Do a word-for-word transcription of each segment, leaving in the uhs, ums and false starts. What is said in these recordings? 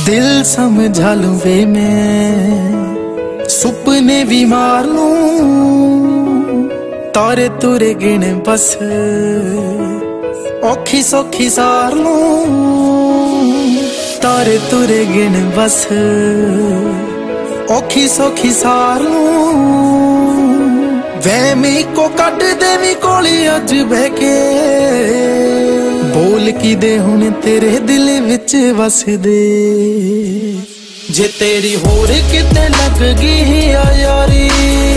दिल समझा लूं वे मैं सुपने भी मार लूं तारे तुरे गिन बस औखी सौखी सार लूं तारे तुरे गिन बस औखी सौखी सार लूं वहमी को कट देवी कोली अज बह के बोल की दे हुण तेरे दिल विच वस दे जे तेरी होर किते लग गई आ यारी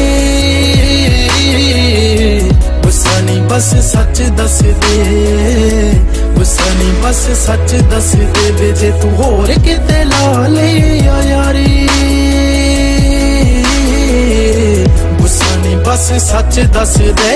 गुस्सा नहीं बस सच दस दे गुस्सा नहीं बस सच दस दे वे जे तू होर किते ला ले आ यारी गुस्सा नहीं बस सच दस दे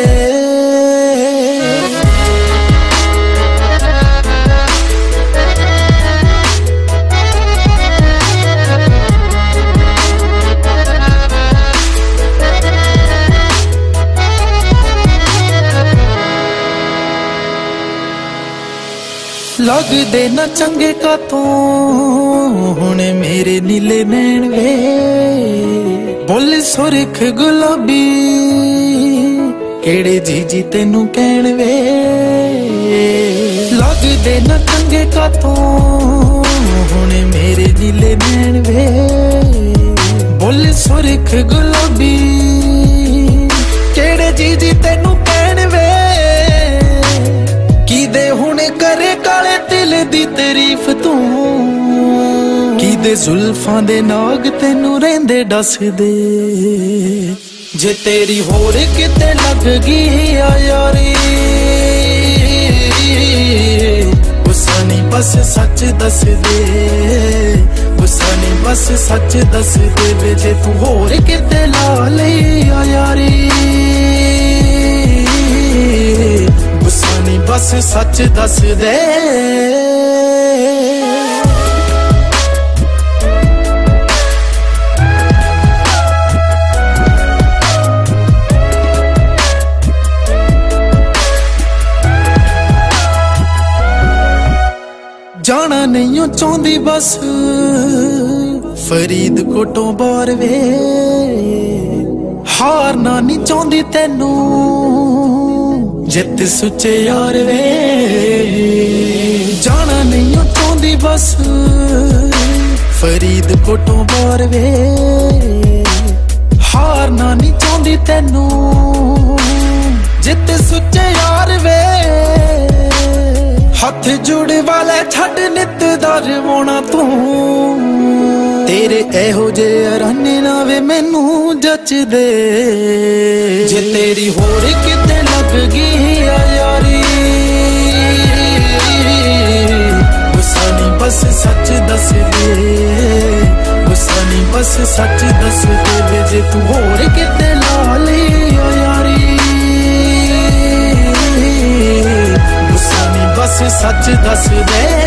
लगदे न चंगे का तू हुण मेरे नीले नैन वे बोल सुरख गुलाबी केड़े जीजी तेनू कहण वे लगदे न चंगे का तू हुण मेरे नीले नैन वे बोल सुरख गुलाबी केड़े जीजी तेनू कहण वे की दे हुण करे काले दिल दी तारीफ तू की दे जुल्फां दे नाग तेनू रेंदे दस दे जे तेरी होर किते लग गई आ यारी गुस्सा नहीं बस सच दस दे गुस्सा नहीं बस सच दस दे वे जे तू होर किते ला ले आ यारी गुस्सा नहीं बस सच दस दे जाना नहीं चाहती बस फरीदकोटों बार वे हारना नहीं चाहती तेनू जित सुचे यार वे जाना नहीं चाहती बस फरीदकोटों बार वे हारना नहीं चाहती तेनू जित सुचे यार वे हथ जुड़ वाले छड़ नित दर मोना तू तेरे एहो जे राने ना वे मैनू जच दे जे तेरी होर किते लग गई आ यारी गुस्सा नहीं बस सच दस दे गुस्सा नहीं बस सच दस दे वे जे तू होर किते ला ले आ यारी गुस्सा नहीं बस सच दस दे